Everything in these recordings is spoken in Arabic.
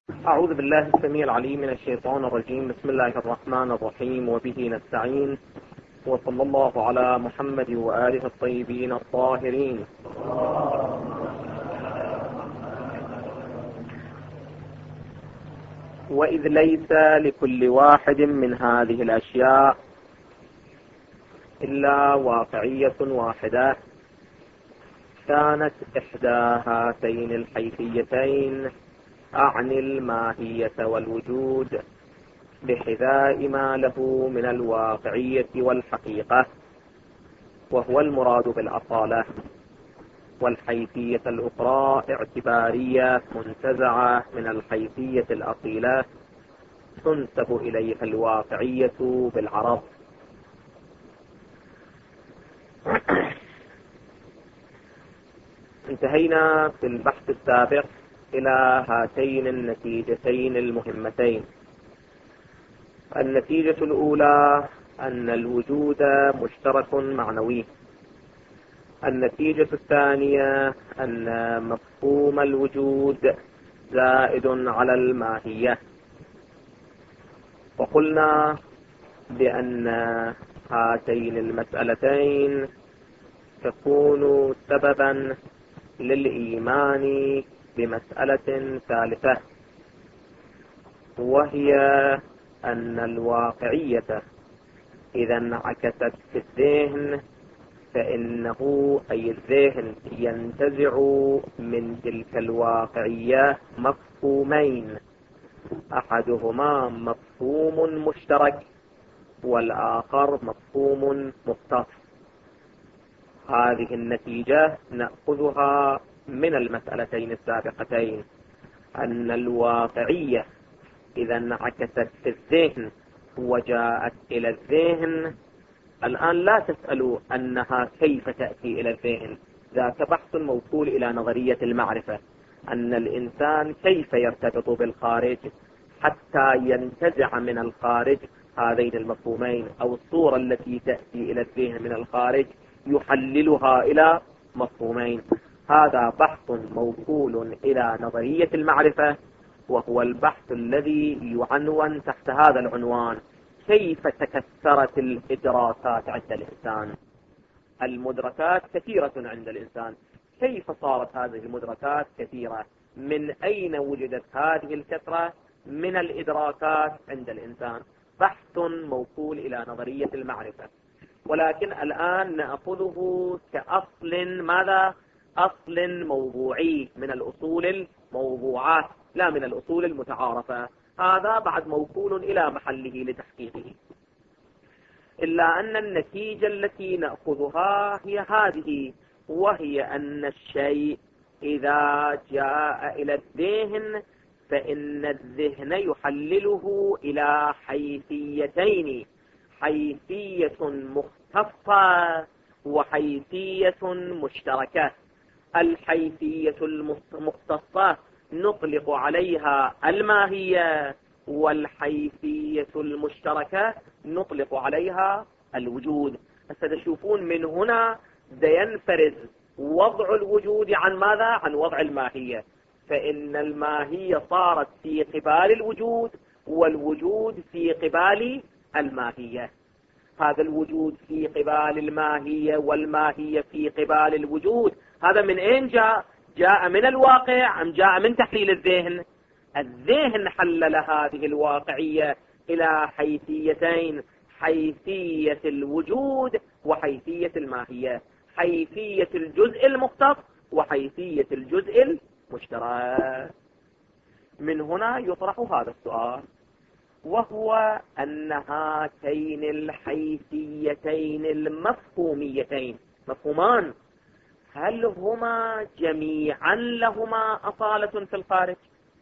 أعوذ بالله السميع العليم من الشيطان الرجيم. بسم الله الرحمن الرحيم، وبه نستعين، وصلى الله على محمد وآله الطيبين الطاهرين. وإذ ليس لكل واحد من هذه الأشياء إلا واقعية واحدة، كانت إحدى هاتين الحيثيتين أعني الماهية والوجود بحذاء ما له من الواقعية والحقيقة، وهو المراد بالأصالة، والحيثية الأخرى اعتبارية منتزعة من الحيثية الأصيلة تنسب إليها الواقعية بالعرض. انتهينا في البحث السابق إلى هاتين النتيجتين المهمتين. النتيجة الأولى أن الوجود مشترك معنوي. النتيجة الثانية أن مفهوم الوجود زائد على الماهية. وقلنا بأن هاتين المسألتين تكون سببا للإيمان بمسألة ثالثة، وهي أن الواقعية إذا انعكست في الذهن فإنه أي الذهن ينتزع من تلك الواقعية مفهومين، أحدهما مفهوم مشترك والآخر مفهوم مختص. هذه النتيجة نأخذها من المسألتين السابقتين، أن الواقعية إذا انعكست في الذهن وجاءت إلى الذهن. الآن لا تسألوا أنها كيف تأتي إلى الذهن، ذاك بحث موصول إلى نظرية المعرفة، أن الإنسان كيف يرتبط بالخارج حتى ينتزع من الخارج هذين المفهومين، أو الصورة التي تأتي إلى الذهن من الخارج يحللها إلى مفهومين. هذا بحث موصول إلى نظرية المعرفة، وهو البحث الذي يعنون تحت هذا العنوان: كيف تكثرت الإدراكات عند الإنسان؟ المدركات كثيرة عند الإنسان، كيف صارت هذه المدركات كثيرة؟ من أين وجدت هذه الكثرة من الإدراكات عند الإنسان؟ بحث موصول إلى نظرية المعرفة، ولكن الآن نأخذه كأصل ماذا؟ أصل موضوعي من الأصول الموضوعات، لا من الأصول المتعارفة. هذا بعد موصول إلى محله لتحقيقه، إلا أن النتيجة التي نأخذها هي هذه، وهي أن الشيء إذا جاء إلى الذهن فإن الذهن يحلله إلى حيثيتين: حيثية مختصة وحيثية مشتركة. الحيثية المختصة نطلق عليها الماهية، والحيثية المشتركة نطلق عليها الوجود. ستشوفون من هنا ينفرز وضع الوجود عن ماذا؟ عن وضع الماهية، فإن الماهية صارت في قبال الوجود، والوجود في قبال الماهية. هذا الوجود في قبال الماهية والماهية في قبال الوجود، هذا من أين جاء؟ جاء من الواقع أم جاء من تحليل الذهن؟ الذهن حلل هذه الواقعية إلى حيثيتين: حيثية الوجود وحيثية الماهية، حيثية الجزء المختص وحيثية الجزء المشترك. من هنا يطرح هذا السؤال، وهو أن هاتين الحيثيتين المفهوميتين، مفهومان، هل هما جميعا لهما أصالة في الخارج،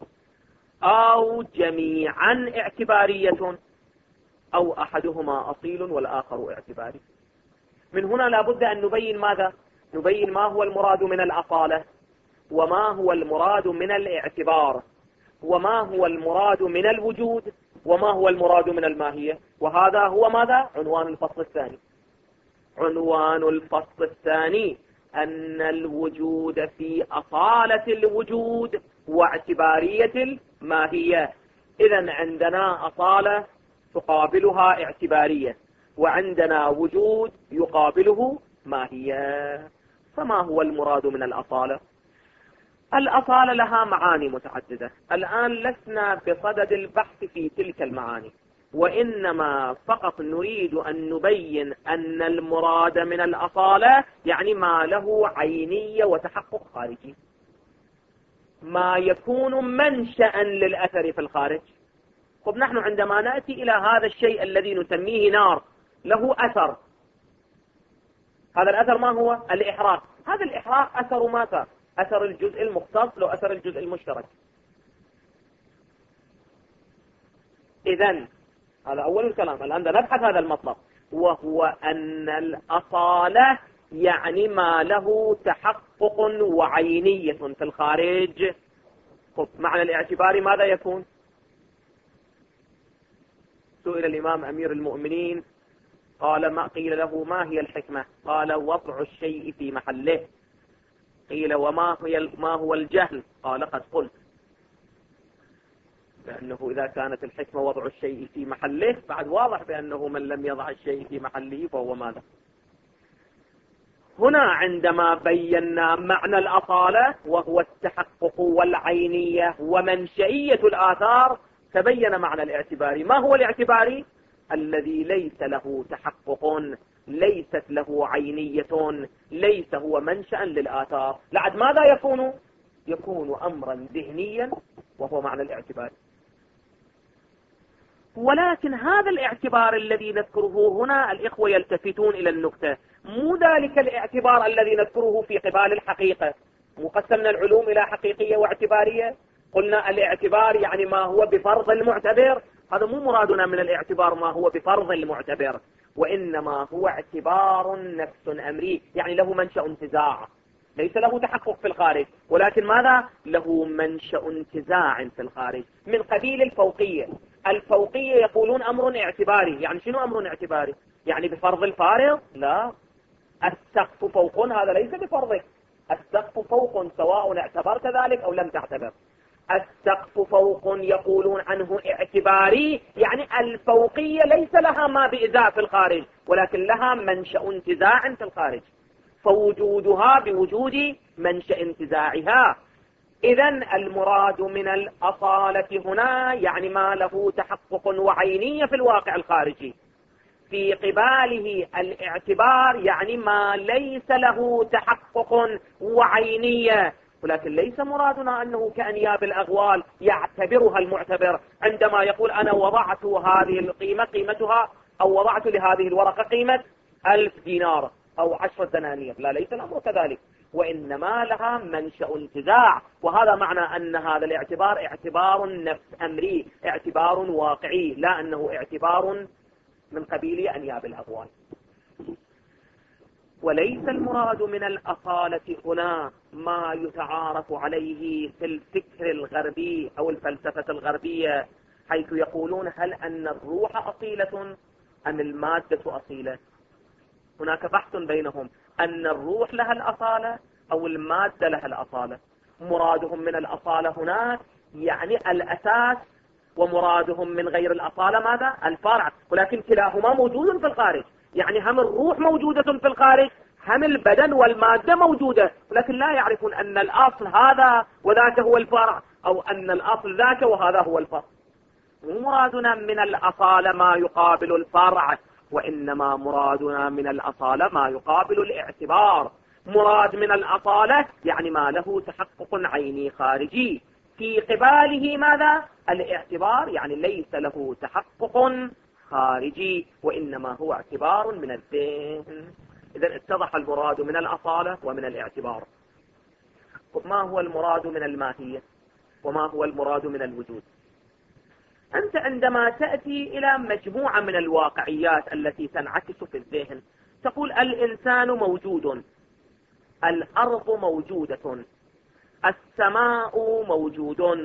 أو جميعا اعتبارية، أو أحدهما أصيل والآخر اعتباري؟ من هنا لابد أن نبين ماذا؟ نبين ما هو المراد من الأصالة، وما هو المراد من الاعتبار، وما هو المراد من الوجود، وما هو المراد من الماهية. وهذا هو ماذا؟ عنوان الفصل الثاني. عنوان الفصل الثاني أن الوجود في أصالة الوجود واعتبارية ماهية. إذن عندنا أصالة تقابلها اعتبارية، وعندنا وجود يقابله ماهية. فما هو المراد من الأصالة؟ الأصالة لها معاني متعددة. الآن لسنا بصدد البحث في تلك المعاني، وإنما فقط نريد أن نبين أن المراد من الأصالة يعني ما له عينية وتحقق خارجي، ما يكون منشأ للأثر في الخارج. طب نحن عندما نأتي إلى هذا الشيء الذي نسميه نار له أثر، هذا الأثر ما هو؟ الإحراق. هذا الإحراق أثر ماذا؟ أثر الجزء المختص لو أثر الجزء المشترك. إذن هذا أول الكلام. الآن نبحث هذا المطلب، وهو أن الأصالة يعني ما له تحقق وعينية في الخارج. طب معنى الاعتبار ماذا يكون؟ سئل الإمام أمير المؤمنين قال قيل له ما هي الحكمة؟ قال وضع الشيء في محله. قيل وما هو الجهل؟ قال قد قلت. لأنه إذا كانت الحكمة وضع الشيء في محله، بعد واضح بأنه من لم يضع الشيء في محله فهو ماذا؟ هنا عندما بينا معنى الأصالة وهو التحقق والعينية ومنشئية الآثار، تبين معنى الاعتباري. ما هو الاعتباري؟ الذي ليس له تحقق، ليست له عينية، ليس هو منشأ للآثار. لعد ماذا يكون؟ يكون أمرا ذهنيا، وهو معنى الاعتباري. ولكن هذا الاعتبار الذي نذكره هنا الإخوة يلتفتون إلى النكتة، مو ذلك الاعتبار الذي نذكره في قبال الحقيقة. مقسمنا العلوم إلى حقيقية واعتبارية، قلنا الاعتبار يعني ما هو بفرض المعتبر. هذا مو مرادنا من الاعتبار ما هو بفرض المعتبر، وإنما هو اعتبار نفس أمري، يعني له منشأ انتزاع، ليس له تحقق في الخارج، ولكن ماذا؟ له منشأ انتزاع في الخارج من قبيل الفوقية. الفوقية يقولون أمر اعتباري. يعني شنو أمر اعتباري؟ يعني بفرض الفارض؟ لا، السقف فوق، هذا ليس بفرضك. السقف فوق سواء اعتبرت ذلك أو لم تعتبر. السقف فوق يقولون عنه اعتباري، يعني الفوقية ليس لها ما بإزاء في الخارج، ولكن لها منشأ انتزاع في الخارج، فوجودها بوجود منشأ انتزاعها. إذن المراد من الأصالة هنا يعني ما له تحقق وعينية في الواقع الخارجي. في قباله الاعتبار يعني ما ليس له تحقق وعينية، ولكن ليس مرادنا أنه كأنياب الأغوال يعتبرها المعتبر عندما يقول أنا وضعت هذه القيمة قيمتها، أو وضعت لهذه الورقة قيمة 1000 دينار أو 10 دنانير. لا، ليس الأمر كذلك، وإنما لها منشأ انتزاع. وهذا معنى أن هذا الاعتبار اعتبار نفس أمري، اعتبار واقعي، لا أنه اعتبار من قبيل أنياب الأغوال. وليس المراد من الأصالة هنا ما يتعارف عليه في الفكر الغربي أو الفلسفة الغربية، حيث يقولون هل أن الروح أصيلة أم المادة أصيلة؟ هناك بحث بينهم أن الروح لها الأصالة أو المادة لها الأصالة. مرادهم من الأصالة هنا يعني الأساس، ومرادهم من غير الأصالة ماذا؟ الفرع. ولكن كلاهما موجود في الخارج، يعني هم الروح موجودة في الخارج، هم البدن والمادة موجودة، ولكن لا يعرفون أن الأصل هذا وذاك هو الفرع، أو أن الأصل ذاك وهذا هو الفرع. مرادنا من الأصالة ما يقابل الفرع، وإنما مرادنا من الأصالة ما يقابل الاعتبار. مراد من الأصالة يعني ما له تحقق عيني خارجي، في قباله ماذا؟ الاعتبار يعني ليس له تحقق خارجي، وإنما هو اعتبار من الذهن. إذن اتضح المراد من الأصالة ومن الاعتبار. ما هو المراد من الماهية؟ وما هو المراد من الوجود؟ أنت عندما تأتي إلى مجموعة من الواقعيات التي تنعكس في الذهن، تقول الإنسان موجود، الأرض موجودة، السماء موجود.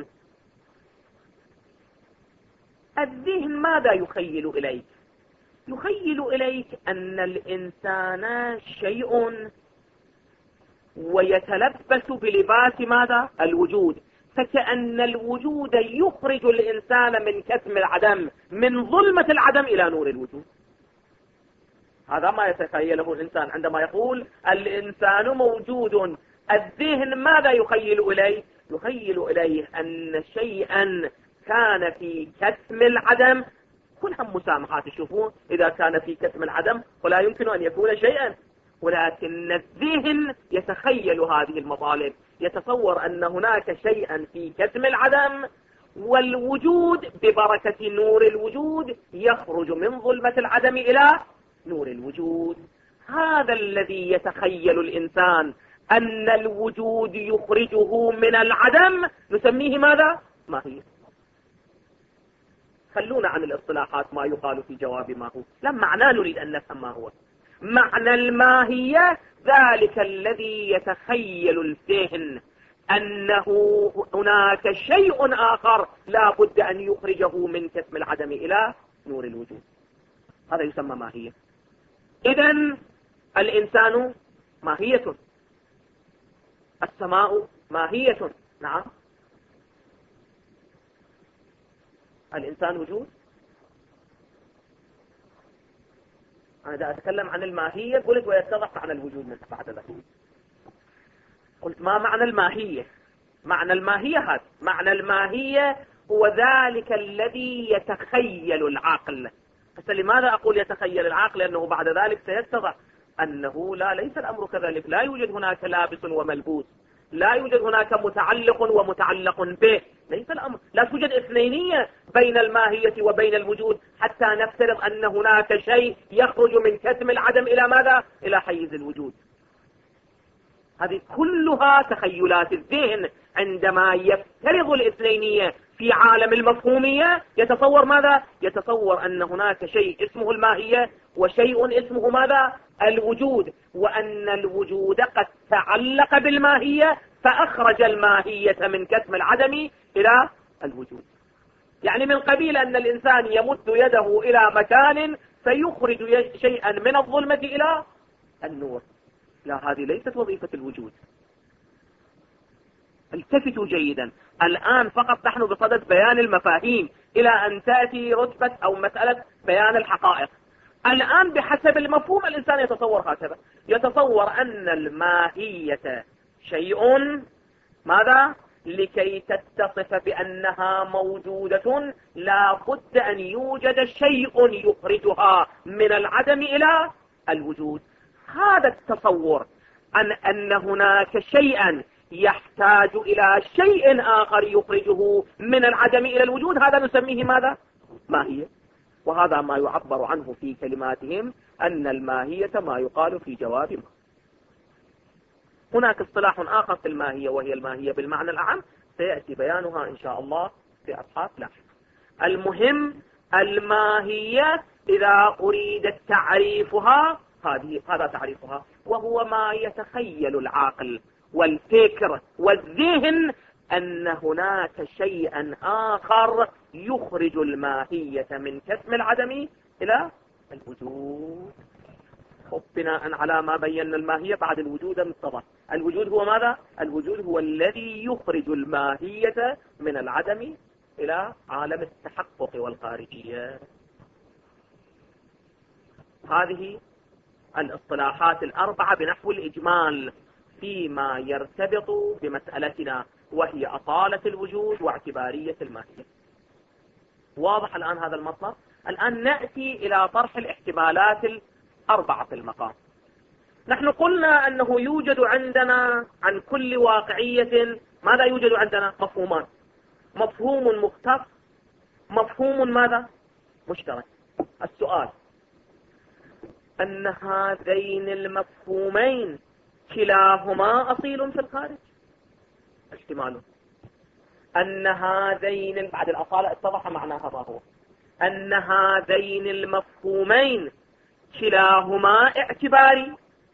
الذهن ماذا يخيل إليك؟ يخيل إليك أن الإنسان شيء ويتلبس بلباس ماذا؟ الوجود، فكأن الوجود يخرج الإنسان من كتم العدم، من ظلمة العدم إلى نور الوجود. هذا ما يتخيله الإنسان عندما يقول الإنسان موجود. الذهن ماذا يخيل إليه؟ يخيل إليه أن شيئا كان في كتم العدم. كلها مسامحات، تشوفون إذا كان في كتم العدم ولا يمكن أن يكون شيئا، ولكن الذهن يتخيل هذه المطالب، يتصور أن هناك شيئا في كتم العدم، والوجود ببركة نور الوجود يخرج من ظلمة العدم إلى نور الوجود. هذا الذي يتخيل الإنسان أن الوجود يخرجه من العدم نسميه ماذا؟ ماهية. خلونا عن الاصطلاحات ما يقال في جواب ما هو، لا معنى نريد أن نفهم ما هو. معنى الماهية ذلك الذي يتخيل الذهن أنه هناك شيء آخر لا بد أن يخرجه من كتم العدم إلى نور الوجود، هذا يسمى ماهية. إذن الإنسان ماهية، السماء ماهية، نعم. الإنسان وجود. أنا إذا أتكلم عن الماهية قلت ويتضح معنى الوجود من بعد ذلك. قلت ما معنى الماهية؟ معنى الماهية هذا، معنى الماهية هو ذلك الذي يتخيل العقل. بس لماذا أقول يتخيل العقل؟ لأنه بعد ذلك سيتضح أنه ليس الأمر كذلك. لا يوجد هناك لابس وملبوس، لا يوجد هناك متعلق ومتعلق به، ليس الأمر. لا توجد اثنينية بين الماهية وبين الوجود حتى نفترض أن هناك شيء يخرج من كتم العدم إلى ماذا؟ إلى حيز الوجود. هذه كلها تخيلات الذهن عندما يفترض الاثنينية في عالم المفهومية. يتصور ماذا؟ يتصور أن هناك شيء اسمه الماهية وشيء اسمه ماذا؟ الوجود، وأن الوجود قد تعلق بالماهية فأخرج الماهية من كتم العدم إلى الوجود. يعني من قبيل أن الإنسان يمد يده إلى مكان فيخرج شيئا من الظلمة إلى النور. لا، هذه ليست وظيفة الوجود. التفتوا جيدا، الآن فقط نحن بصدد بيان المفاهيم إلى أن تأتي رتبة أو مسألة بيان الحقائق. الآن بحسب المفهوم الإنسان يتصور هكذا، يتصور أن الماهية شيء ماذا؟ لكي تتصف بأنها موجودة لا بد أن يوجد شيء يخرجها من العدم إلى الوجود. هذا التصور أن هناك شيئا يحتاج إلى شيء آخر يخرجه من العدم إلى الوجود، هذا نسميه ماذا؟ ماهية. وهذا ما يعبر عنه في كلماتهم أن الماهية ما يقال في جواب ما. هناك اصطلاح آخر في الماهية وهي الماهية بالمعنى الأعم، سيأتي بيانها إن شاء الله في أبحاث لاحقة. المهم الماهية إذا أريد تعريفها هذا تعريفها، وهو ما يتخيل العقل والفكر والذهن أن هناك شيئا آخر يخرج الماهية من كتم العدم إلى الوجود. بناء على ما بينا الماهية بعد الوجود متضح. الوجود هو ماذا؟ الوجود هو الذي يخرج الماهية من العدم إلى عالم التحقق والخارجية. هذه الاصطلاحات الأربعة بنحو الإجمال فيما يرتبط بمسألتنا، وهي أصالة الوجود واعتبارية الماهية. واضح الآن هذا المطلب؟ الآن نأتي إلى طرح الاحتمالات الأربعة في المقام. نحن قلنا أنه يوجد عندنا عن كل واقعية ماذا يوجد عندنا؟ مفهومان، مفهوم مختص، مفهوم ماذا؟ مشترك. السؤال أن هذين المفهومين كلاهما أصيل في الخارج. احتمال أن هذين بعد الأصالة اتضح معناها ما هو، أن هذين المفهومين كلاهما اعتباري،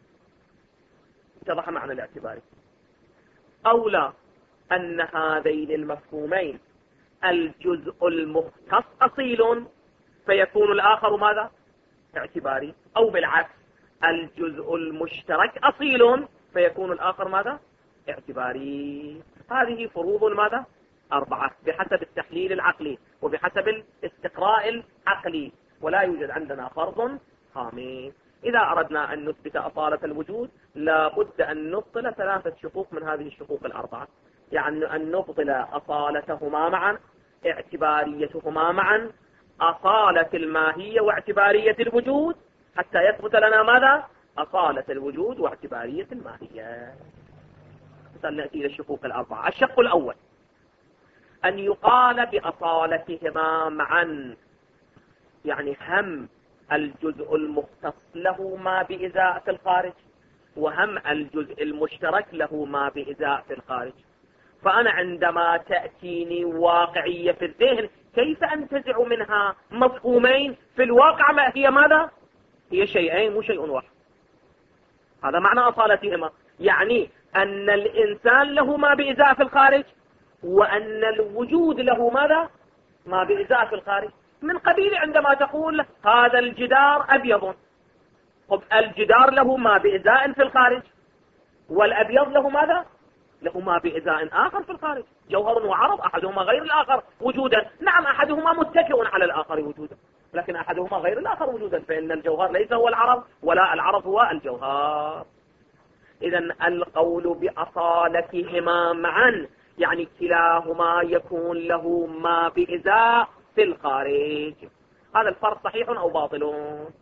اتضح معنى الاعتباري. أو لا، أن هذين المفهومين الجزء المختص أصيل فيكون الآخر ماذا؟ اعتباري. أو بالعكس، الجزء المشترك أصيل فيكون الآخر ماذا؟ اعتباري. هذه فروض ماذا؟ 4 بحسب التحليل العقلي وبحسب الاستقراء العقلي، ولا يوجد عندنا فرض خامس. إذا أردنا أن نثبت أصالة الوجود لا بد أن نبطل 3 شقوق من هذه الشقوق ال4، يعني أن نبطل أصالتهما معا، اعتباريتهما معا، أصالة الماهية واعتبارية الوجود، حتى يثبت لنا ماذا؟ أصالة الوجود واعتبارية الماهية. نأتي إلى الشقوق ال4. الشق الأول أن يقال بأصالتهما معا، يعني هم الجزء المختص له ما بإزاء في الخارج، وهم الجزء المشترك له ما بإزاء في الخارج. فأنا عندما تأتيني واقعية في الذهن كيف أنتزع منها مفهومين في الواقع ما هي ماذا؟ هي شيئين مو شيء واحد. هذا معنى أصالتهما، يعني أن الإنسان له ما بإزاء في الخارج، وأن الوجود له ماذا؟ ما بإزاء في الخارج. من قبيل عندما تقول هذا الجدار أبيض، طب الجدار له ما بإزاء في الخارج، والأبيض له ماذا؟ له ما بإزاء آخر في الخارج، جوهر وعرض، أحدهما غير الآخر وجودا. نعم أحدهما متكئ على الآخر وجودا، لكن أحدهما غير الآخر وجودا، فإن الجوهر ليس هو العرض ولا العرض هو الجوهر. إذن القول بأصالتهما معا يعني كلاهما يكون له ما بإزاء في الخارج. هذا الفرق صحيح أو باطل؟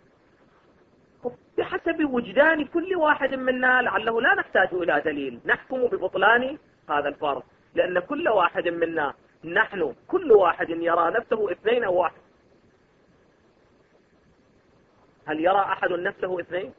بحسب وجدان كل واحد منا، لعله لا نحتاج إلى دليل نحكم ببطلان هذا الفرق، لأن كل واحد منا، نحن كل واحد يرى نفسه 2 أو 1. هل يرى أحد نفسه 2؟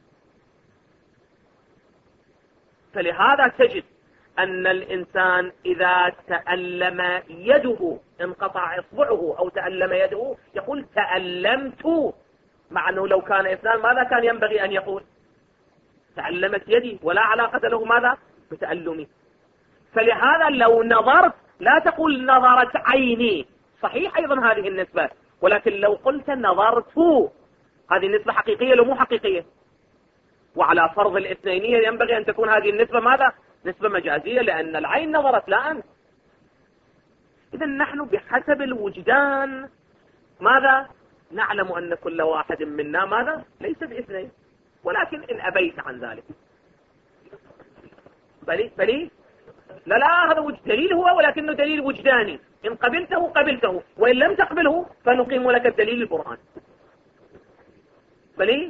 فلهذا تجد أن الإنسان إذا تألم يده، انقطع إصبعه أو تألم يده، يقول تألمت، مع أنه لو كان 2 ماذا كان ينبغي أن يقول؟ تألمت يدي، ولا علاقة له ماذا؟ بتألمي. فلهذا لو نظرت لا تقول نظرت عيني، صحيح أيضا هذه النسبة، ولكن لو قلت نظرت، هذه النسبة حقيقية لو مو حقيقية؟ وعلى فرض الاثنينية ينبغي أن تكون هذه النسبة ماذا؟ نسبة مجازية، لأن العين نظرت لا أنت. إذا نحن بحسب الوجدان ماذا؟ نعلم أن كل واحد منا ماذا؟ ليس ب2، ولكن إن أبيت عن ذلك بلي لا هذا دليل هو، ولكنه دليل وجداني، إن قبلته قبلته، وإن لم تقبله فنقيم لك الدليل القرآن. بلي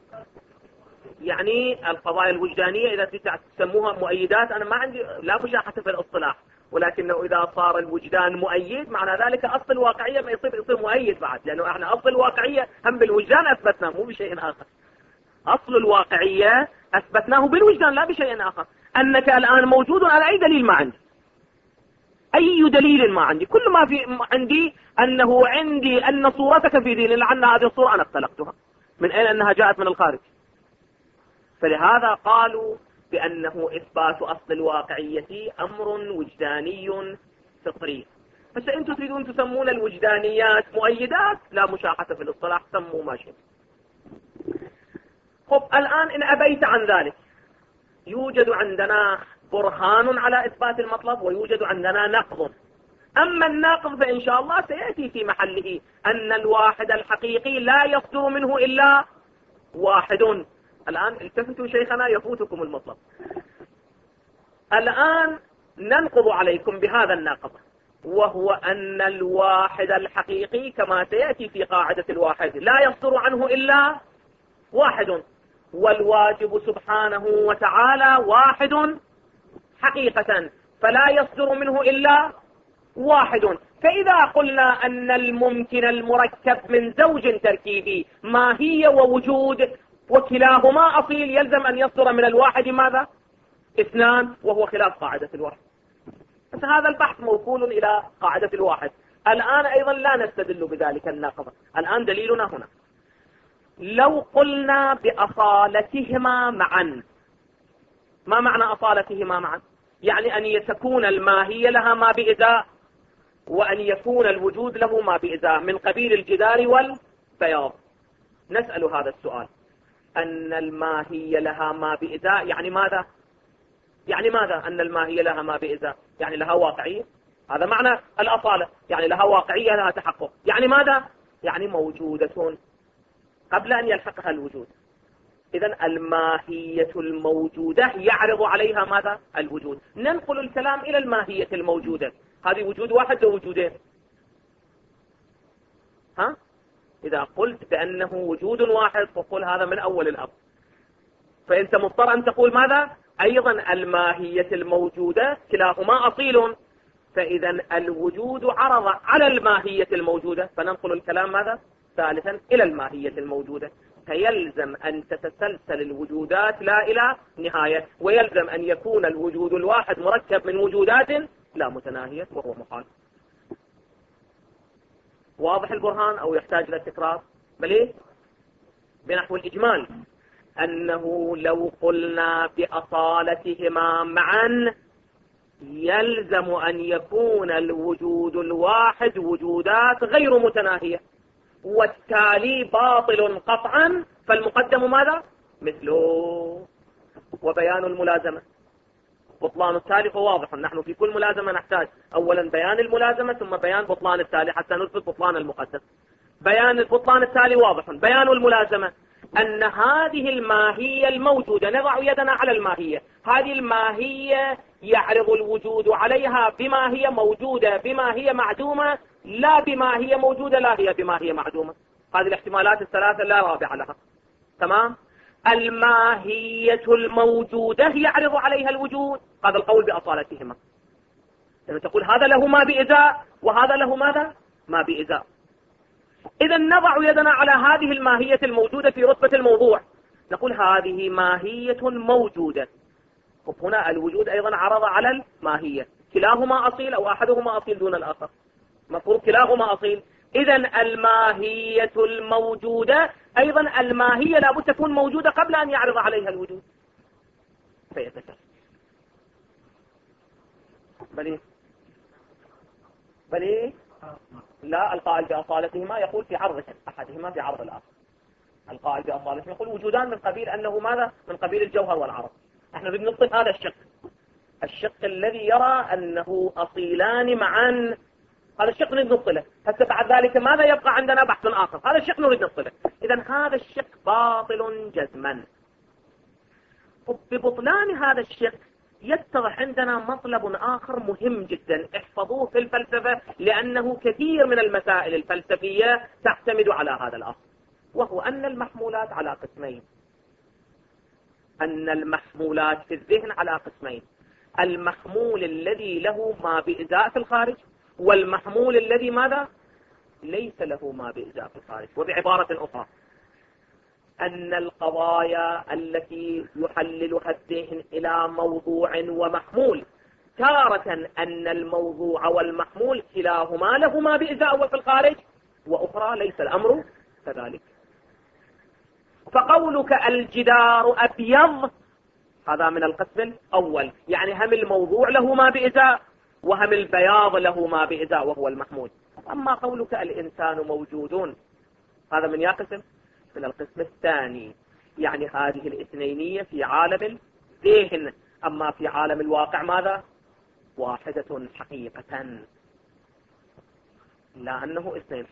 يعني القضايا الوجدانية إذا تسموها مؤيدات، أنا ما عندي لا مشاحة في الاصطلاح، ولكنه إذا صار الوجدان مؤيد معنى ذلك أصل الواقعية ما يصير مؤيد بعد، لأنه احنا أصل الواقعية هم بالوجدان أثبتناه مو بشيء آخر. أصل الواقعية أثبتناه بالوجدان لا بشيء آخر. أنك الآن موجود، على أي دليل ما عندي، أي دليل ما عندي، كل ما في عندي أنه عندي أن صورتك في ذهني، لعل هذه الصورة أنا اختلقتها، من أين أنها جاءت؟ من الخارج. فلهذا قالوا بأنه إثبات أصل الواقعية أمر وجداني فطري. فأنتم تريدون تسمون الوجدانيات مؤيدات، لا مشاحة في الاصطلاح، سموا ما شئت. خب الآن إن أبيت عن ذلك، يوجد عندنا برهان على إثبات المطلب، ويوجد عندنا نقض. أما الناقض فإن شاء الله سيأتي في محله، أن الواحد الحقيقي لا يصدر منه إلا واحد. الآن التفتوا شيخنا يفوتكم المطلب. الآن ننقض عليكم بهذا الناقض، وهو أن الواحد الحقيقي كما سيأتي في قاعدة الواحد لا يصدر عنه إلا واحد، والواجب سبحانه وتعالى واحد حقيقة، فلا يصدر منه إلا واحد. فإذا قلنا أن الممكن المركب من زوج تركيبي ماهية ووجود وكلاهما أصيل، يلزم أن يصدر من الواحد ماذا؟ 2، وهو خلاف قاعدة الواحد. بس هذا البحث موصول إلى قاعدة الواحد. الآن أيضا لا نستدل بذلك الناقض، الآن دليلنا هنا. لو قلنا بأصالتهما معا، ما معنى أصالتهما معا؟ يعني أن تكون الماهية لها ما بإزاء، وأن يكون الوجود له ما بإزاء، من قبيل الجدار والبياض. نسأل هذا السؤال، أن الماهية لها ما بإزاء يعني ماذا؟ يعني ماذا؟ أن الماهية لها ما بإزاء، يعني لها واقعية. هذا معنى الأصالة، يعني لها واقعية، لها تحقق. يعني ماذا؟ يعني موجودة قبل أن يلحقها الوجود. إذن الماهية الموجودة يعرض عليها ماذا؟ الوجود. ننقل الكلام إلى الماهية الموجودة. هذه وجود واحد أو وجودين؟ ها؟ إذا قلت بأنه وجود واحد فقل هذا من أول الأمر، فأنت مضطر أن تقول ماذا؟ أيضا الماهية الموجودة كلاهما أصيل، فإذا الوجود عرض على الماهية الموجودة، فننقل الكلام ماذا؟ ثالثا إلى الماهية الموجودة. فيلزم أن تتسلسل الوجودات لا إلى نهاية، ويلزم أن يكون الوجود الواحد مركب من وجودات لا متناهية، وهو محال. واضح البرهان أو يحتاج إلى تكرار؟ بل بنحو الإجمال أنه لو قلنا بأصالتهما معا يلزم أن يكون الوجود الواحد وجودات غير متناهية، والتالي باطل قطعا، فالمقدم ماذا؟ مثله. وبيان الملازمة بطلان التالي فواضح. نحن في كل ملازمة نحتاج أولا بيان الملازمة ثم بيان بطلان التالي حتى نثبت بطلان المقدم. بيان البطلان التالي واضح. بيان الملازمة أن هذه الماهية الموجودة، نضع يدنا على الماهية، هذه الماهية يعرض الوجود عليها بما هي موجودة، بما هي معدومة، لا بما هي موجودة لا هي بما هي معدومة. هذه الاحتمالات الثلاثة لا رابع لها. تمام؟ الماهية الموجودة يعرض عليها الوجود، هذا القول بأصالتهما. يعني تقول هذا له ما بإزاء وهذا له ماذا؟ ما بإزاء. إذا نضع يدنا على هذه الماهية الموجودة في رتبة الموضوع، نقول هذه ماهية موجودة. هنا الوجود أيضا عرض على الماهية، كلاهما أصيل أو أحدهما أصيل دون الآخر، مفروض كلاهما أصيل. إذا الماهية الموجودة أيضا الماهية لابد تكون موجودة قبل أن يعرض عليها الوجود فيتكلم. بلي لا، القائل بأصالتهما يقول في عرض أحدهما في عرض الآخر. القائل بأصالتهما يقول وجودان من قبيل أنه ماذا؟ من قبيل الجوهر والعرض. احنا بنبطل هذا الشق الذي يرى أنه أصيلان معا، هذا الشق نريد نبطله. هسه بعد ذلك ماذا يبقى عندنا؟ بحث آخر. هذا الشق نريد نبطله. إذا هذا الشق باطل جزما. ببطلان هذا الشق يتضح عندنا مطلب آخر مهم جدا، احفظوه في الفلسفة، لأنه كثير من المسائل الفلسفية تعتمد على هذا الأصل، وهو أن المحمولات على قسمين. أن المحمولات في الذهن على قسمين: المحمول الذي له ما بإزاء في الخارج، والمحمول الذي ماذا؟ ليس له ما بإزاء في الخارج. وبعبارة أخرى، أن القضايا التي يحللها الذهن إلى موضوع ومحمول، تارة أن الموضوع والمحمول كلاهما لهما بإزاء في الخارج، وأخرى ليس الأمر كذلك. فقولك الجدار أبيض هذا من القسم الأول، يعني هم الموضوع له ما بإزاء وهم البياض له ما بإزاء وهو المحمول. أما قولك الإنسان موجودون هذا من قسم؟ من القسم الثاني، يعني هذه الاثنينية في عالم الذهن، أما في عالم الواقع ماذا؟ واحدة حقيقة، لا أنه اثنين.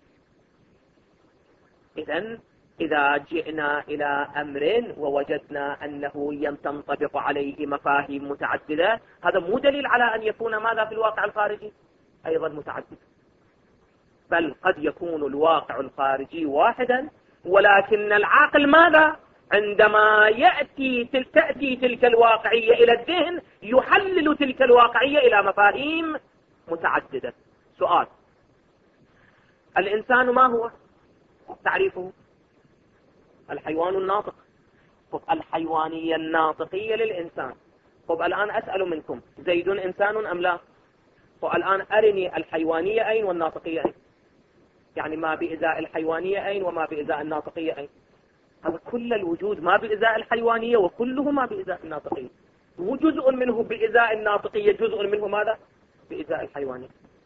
إذن إذا جئنا إلى أمر ووجدنا أنه تنطبق عليه مفاهيم متعددة، هذا مو دليل على أن يكون ماذا في الواقع الخارجي أيضا متعدد، بل قد يكون الواقع الخارجي واحدا، ولكن العاقل ماذا؟ عندما تأتي تلك الواقعية إلى الذهن يحلل تلك الواقعية إلى مفاهيم متعددة. سؤال: الإنسان ما هو؟ تعريفه الحيوان الناطق. طب الحيوانية الناطقية للإنسان. طب الآن أسأل منكم، زيد إنسان أم لا؟ طب الآن أرني الحيوانية أين والناطقية أين؟ يعني ما بإزاء الحيوانية أين وما بإزاء الناطقية أين؟ هذا كل الوجود ما بإزاء الحيوانية وكله ما بإزاء الناطقية، وجزء منه بإزاء الناطقية، جزء منه ماذا؟ بإزاء الحيوانية.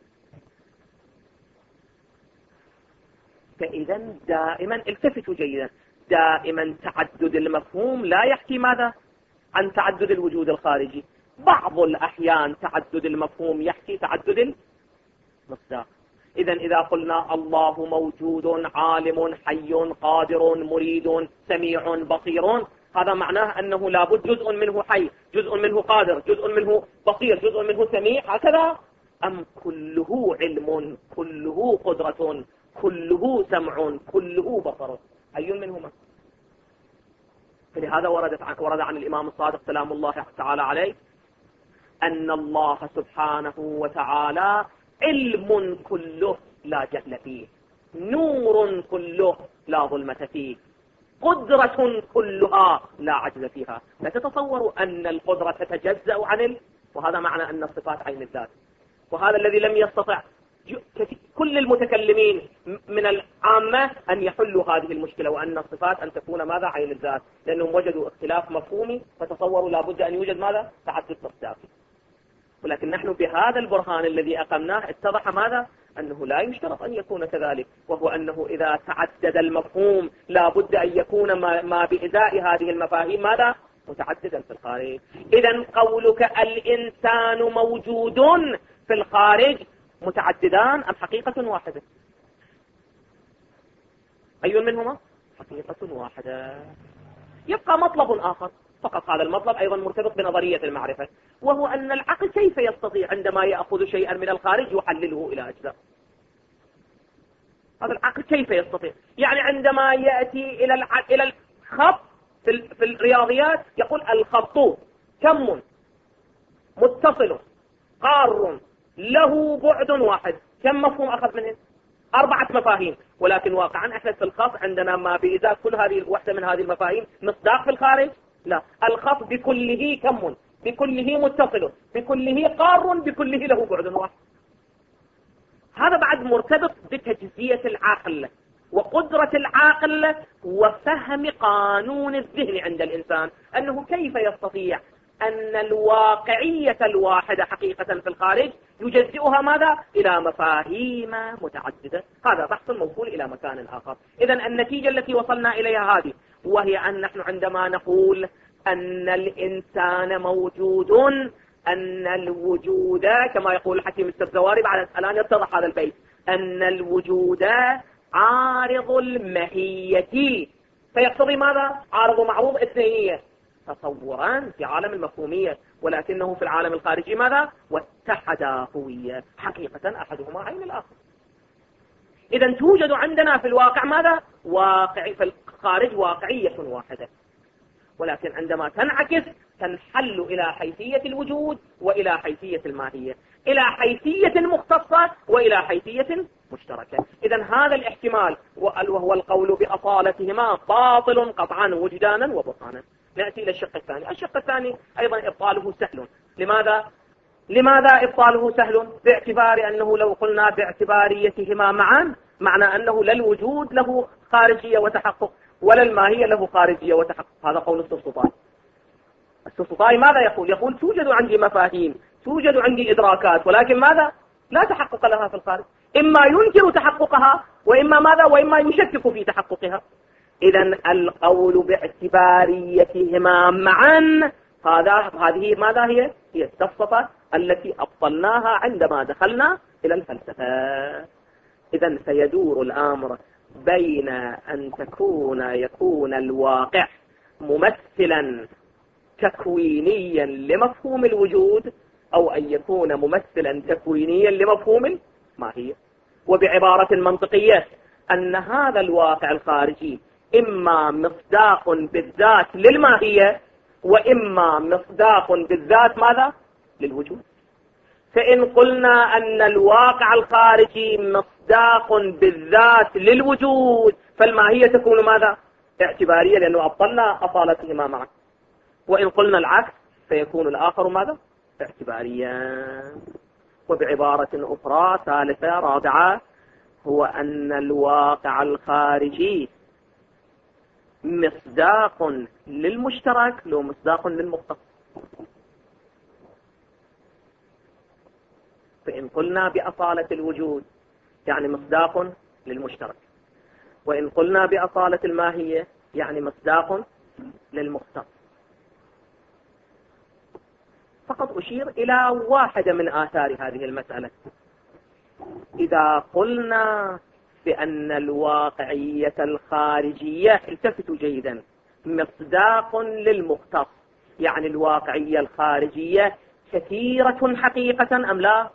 فإذا دائما التفتوا جيدا، دائما تعدد المفهوم لا يحكي ماذا؟ عن تعدد الوجود الخارجي. بعض الأحيان تعدد المفهوم يحكي تعدد المصداق. إذا قلنا الله موجود عالم حي قادر مريد سميع بصير، هذا معناه أنه لابد جزء منه حي، جزء منه قادر، جزء منه بصير، جزء منه سميع، هكذا؟ أم كله علم، كله قدرة، كله سمع، كله بصر؟ أي منهما؟ فلهذا ورد عن الإمام الصادق سلام الله تعالى عليه أن الله سبحانه وتعالى علم كله لا جهل فيه، نور كله لا ظلمة فيه، قدرة كلها لا عجز فيها. لا تتصوروا أن القدرة تتجزأ عن وهذا معنى أن الصفات عين الذات، وهذا الذي لم يستطع كل المتكلمين من العامة أن يحلوا هذه المشكلة، وأن الصفات أن تكون ماذا؟ عين الذات، لأنهم وجدوا اختلاف مفهومي فتصوروا لابد أن يوجد ماذا؟ تعدد مصداقي. ولكن نحن بهذا البرهان الذي أقمناه اتضح ماذا؟ أنه لا يشترط أن يكون كذلك، وهو أنه إذا تعدد المفهوم لابد أن يكون ما بإزاء هذه المفاهيم ماذا؟ متعددا في الخارج. إذا قولك الإنسان موجود في الخارج متعددان أم حقيقة واحدة؟ أي منهما؟ حقيقة واحدة. يبقى مطلب آخر، فقط هذا المطلب أيضا مرتبط بنظرية المعرفة، وهو أن العقل كيف يستطيع عندما يأخذ شيئا من الخارج يحلله إلى أجزاء؟ هذا العقل كيف يستطيع؟ يعني عندما يأتي إلى الخط في الرياضيات يقول الخط كم متصل قار له بعد واحد، كم مفهوم أخذ منه؟ 4 مفاهيم. ولكن واقعا احنا في الخط عندنا ما بإزاء كل هذه واحدة من هذه المفاهيم مصداق في الخارج؟ لا، الخط بكله كم، بكله متصل، بكله قار، بكله له بعد واحد. هذا بعد مرتبط بتجزية العقل وقدرة العقل وفهم قانون الذهن عند الإنسان، أنه كيف يستطيع أن الواقعية الواحدة حقيقة في الخارج يجزئها ماذا؟ إلى مفاهيم متعددة. هذا بحث موصول إلى مكان آخر. إذن النتيجة التي وصلنا إليها هذه، وهي أن نحن عندما نقول أن الإنسان موجود، أن الوجود كما يقول الحكيم السبزواري بعد الآن يتضح هذا البيت، أن الوجود عارض الماهية، فيقتضي ماذا؟ عارض معروض اثنينية تصوران في عالم المفهومية، ولكنه في العالم الخارجي ماذا؟ واتحدا هوية، حقيقة أحدهما عين الآخر. إذا توجد عندنا في الواقع ماذا؟ في الخارج واقعية واحدة، ولكن عندما تنعكس تنحل إلى حيثية الوجود وإلى حيثية الماهية، إلى حيثية مختصة وإلى حيثية مشتركة. إذا هذا الاحتمال وهو القول بأصالتهما باطل قطعا وجدانا وبطانا. نأتي إلى الشق الثاني. الشق الثاني أيضا إبطاله سهل. لماذا إبطاله سهل؟ باعتبار أنه لو قلنا باعتباريتهما معا معنى أنه لا الوجود له خارجية وتحقق ولا الماهية له خارجية وتحقق. هذا قول السفسطائي. السفسطائي ماذا يقول؟ يقول توجد عندي مفاهيم، توجد عندي إدراكات، ولكن ماذا؟ لا تحقق لها في الخارج، إما ينكر تحققها وإما ماذا؟ وإما يشكك في تحققها. إذا القول باعتباريتهما معا هذه ماذا هي؟ هي السفسطة التي أبطلناها عندما دخلنا إلى الفلسفة. إذا سيدور الأمر بين أن يكون الواقع ممثلا تكوينيا لمفهوم الوجود، أو أن يكون ممثلا تكوينيا لمفهوم الماهية. وبعبارة منطقية أن هذا الواقع الخارجي إما مصداق بالذات للماهية وإما مصداق بالذات ماذا؟ للوجود. فإن قلنا أن الواقع الخارجي مصداق بالذات للوجود فالماهية تكون ماذا؟ اعتبارية، لأنه أبطلنا أصالتهما معا. وإن قلنا العكس فيكون الآخر ماذا؟ اعتباريا. وبعبارة أخرى ثالثة رابعة، هو أن الواقع الخارجي مصداق للمشترك لو مصداق للمختص. فإن قلنا بأصالة الوجود يعني مصداق للمشترك، وإن قلنا بأصالة الماهية يعني مصداق للمختص. فقط أشير إلى واحدة من آثار هذه المسألة. إذا قلنا بأن الواقعية الخارجية، التفتوا جيدا، مصداق للمختص، يعني الواقعية الخارجية كثيرة حقيقة أم لا؟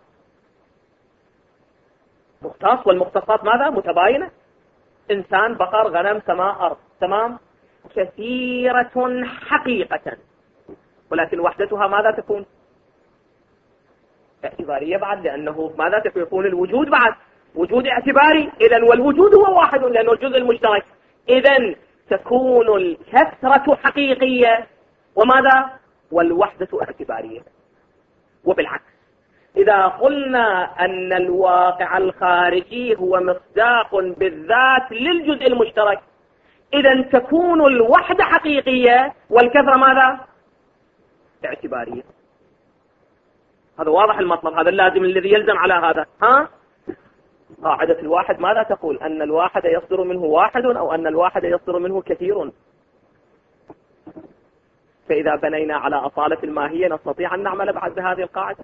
مختص، والمختصات ماذا؟ متباينة، إنسان، بقر، غنم، سماء، أرض، تمام، كثيرة حقيقة، ولكن وحدتها ماذا تكون؟ اعتبارية بعد، لأنه ماذا تكون الوجود بعد؟ وجود اعتباري، إذن والوجود هو واحد لأنه الجزء المشترك، إذن تكون الكثرة حقيقية وماذا؟ والوحدة اعتبارية. وبالعكس، إذا قلنا أن الواقع الخارجي هو مصداق بالذات للجزء المشترك، إذن تكون الوحدة حقيقية والكثرة ماذا؟ اعتبارية. هذا واضح المطلب، هذا اللازم الذي يلزم على هذا. قاعدة الواحد ماذا تقول؟ أن الواحد يصدر منه واحد أو أن الواحد يصدر منه كثير. فإذا بنينا على أصالة الماهية نستطيع أن نعمل بعد بهذه القاعدة.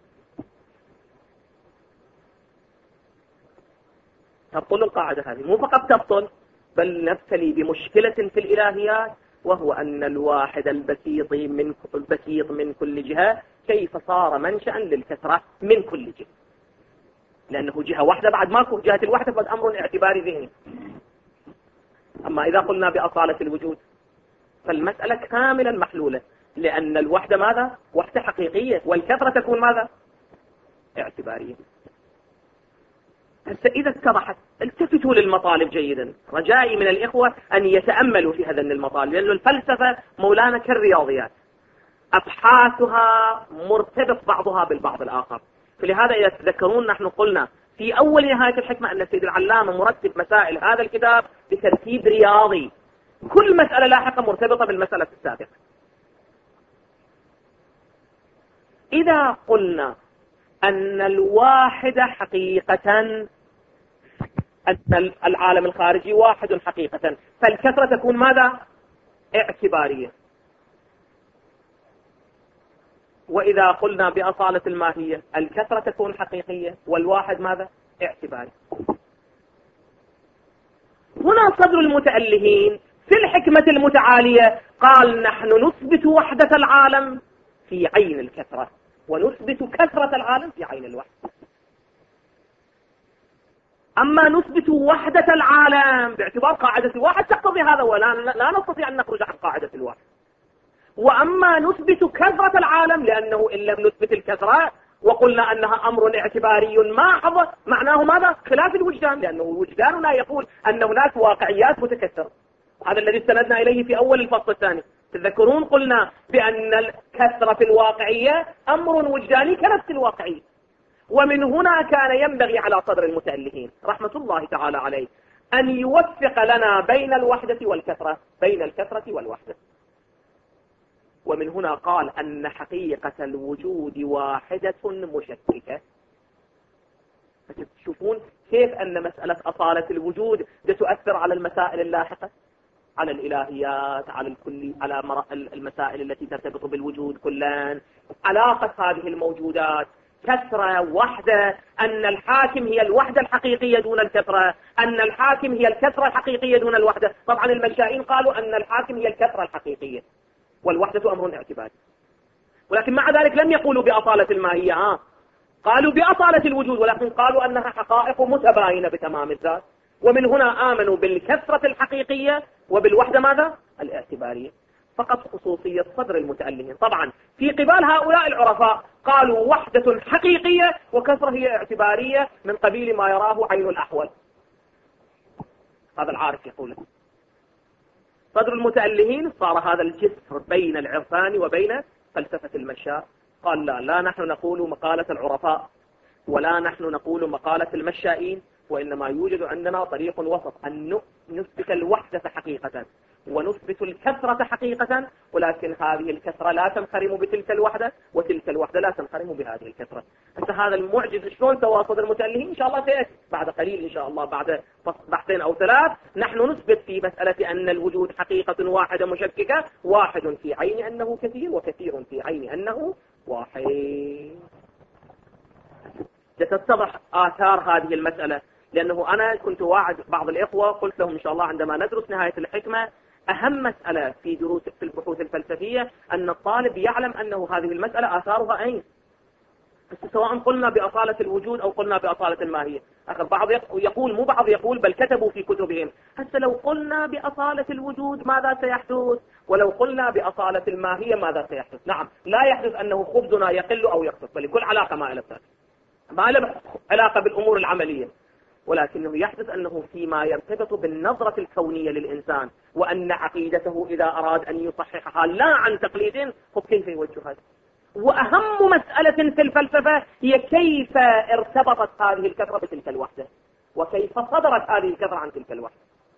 تبطل القاعدة هذه، مو فقط تبطل، بل نبتلي بمشكلة في الإلهيات، وهو أن الواحد البسيط من كل جهة كيف صار منشأ للكثرة من كل جهة، لأنه جهة واحدة بعد ماكو، جهة الوحدة بعد أمر اعتباري ذهني. أما إذا قلنا بأصالة الوجود فالمسألة كاملا محلولة، لأن الوحدة ماذا؟ وحدة حقيقية، والكثرة تكون ماذا؟ اعتبارية. إذا اتضحت، التفتوا للمطالب جيدا، رجائي من الإخوة أن يتأملوا في هذا المطالب، لأن الفلسفة مولانا كالرياضيات، أبحاثها مرتبط بعضها بالبعض الآخر. فلهذا إذا تذكرون نحن قلنا في أول نهاية الحكمة أن السيد العلامة مرتب مسائل هذا الكتاب بترتيب رياضي، كل مسألة لاحقة مرتبطة بالمسألة السابقة. إذا قلنا أن الواحد حقيقة، أن العالم الخارجي واحد حقيقة، فالكثرة تكون ماذا؟ اعتبارية. وإذا قلنا بأصالة الماهية الكثرة تكون حقيقية والواحد ماذا؟ اعتباري. هنا صدر المتألهين في الحكمة المتعالية قال نحن نثبت وحدة العالم في عين الكثرة، ونثبت كثرة العالم في عين الوحدة. أما نثبت وحدة العالم باعتبار قاعدة الواحد تقتضي هذا، ولا نستطيع أن نخرج عن قاعدة الواحد. وأما نثبت كثرة العالم، لأنه إن لم نثبت الكثرة وقلنا أنها أمر اعتباري محض، معناه ماذا؟ خلاف الوجدان، لأنه وجداننا يقول أن هناك واقعيات متكثرة. هذا الذي استندنا إليه في أول الفصل الثاني. تذكرون قلنا بأن الكثرة في الواقعية أمر وجداني كنفس الواقعية. ومن هنا كان ينبغي على صدر المتألهين رحمة الله تعالى عليه أن يوفق لنا بين الوحدة والكثرة، بين الكثرة والوحدة. ومن هنا قال أن حقيقة الوجود واحدة مشككة. تشوفون كيف أن مسألة أصالة الوجود تؤثر على المسائل اللاحقة، على الإلهيات، على الكل، على المسائل التي ترتبط بالوجود كلان. علاقة هذه الموجودات كثرة وحدة، أن الحاكم هي الوحدة الحقيقية دون الكثرة، أن الحاكم هي الكثرة الحقيقية دون الوحدة. طبعا المنشائين قالوا أن الحاكم هي الكثرة الحقيقية والوحدة أمر اعتباري، ولكن مع ذلك لم يقولوا بأصالة الماهية، قالوا بأصالة الوجود، ولكن قالوا أنها حقائق متباينة بتمام الذات. ومن هنا آمنوا بالكثرة الحقيقية وبالوحدة ماذا؟ الاعتبارية. فقط خصوصية صدر المتألهين. طبعا في قبال هؤلاء العرفاء قالوا وحدة حقيقية وكثرة هي اعتبارية من قبيل ما يراه عين الأحول. هذا العارف يقول. صدر المتألهين صار هذا الجسر بين العرفان وبين فلسفة المشاء. قال لا نحن نقول مقالة العرفاء ولا نحن نقول مقالة المشائين، وإنما يوجد عندنا طريق وسط، أن نثبت الوحدة حقيقة ونثبت الكثرة حقيقة، ولكن هذه الكثرة لا تنخرم بتلك الوحدة، وتلك الوحدة لا تنخرم بهذه الكثرة. أنت هذا المعجز شلون سوى صدر المتألهين؟ إن شاء الله سيأتي بعد قليل، إن شاء الله بعد بحثين أو ثلاث نحن نثبت في مسألة أن الوجود حقيقة واحدة مشككة، واحد في عين أنه كثير وكثير في عين أنه واحد. ستتضح آثار هذه المسألة، لأنه أنا كنت واعد بعض الإخوة، قلت لهم إن شاء الله عندما ندرس نهاية الحكمة أهم مسألة في البحوث الفلسفية أن الطالب يعلم أنه هذه المسألة آثارها أين، سواء قلنا بأصالة الوجود أو قلنا بأصالة الماهية. بعض يقول، مو بعض يقول، بل كتبوا في كتبهم حتى لو قلنا بأصالة الوجود ماذا سيحدث، ولو قلنا بأصالة الماهية ماذا سيحدث. نعم، لا يحدث أنه خبزنا يقل أو يكثر، بل كل علاقة ما إلى ذلك، ما له علاقة بالأمور العملية، ولكنه يحدث أنه فيما يرتبط بالنظرة الكونية للإنسان، وأن عقيدته إذا أراد أن يصححها لا عن تقليد، كيف يوجهها. وأهم مسألة في الفلسفة هي كيف ارتبطت هذه الكثرة بتلك الوحدة، وكيف صدرت هذه الكثرة عن تلك الوحدة.